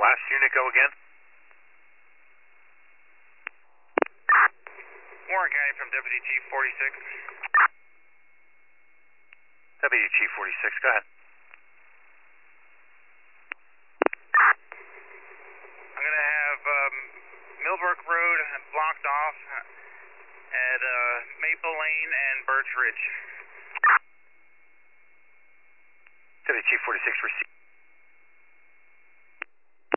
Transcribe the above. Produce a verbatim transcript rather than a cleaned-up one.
Last unit, go again. Warren County from Deputy Chief forty-six. Deputy Chief forty-six, go ahead. I'm going to have um, Millbrook Road blocked off at uh, Maple Lane and Birch Ridge. Deputy Chief forty-six, receive.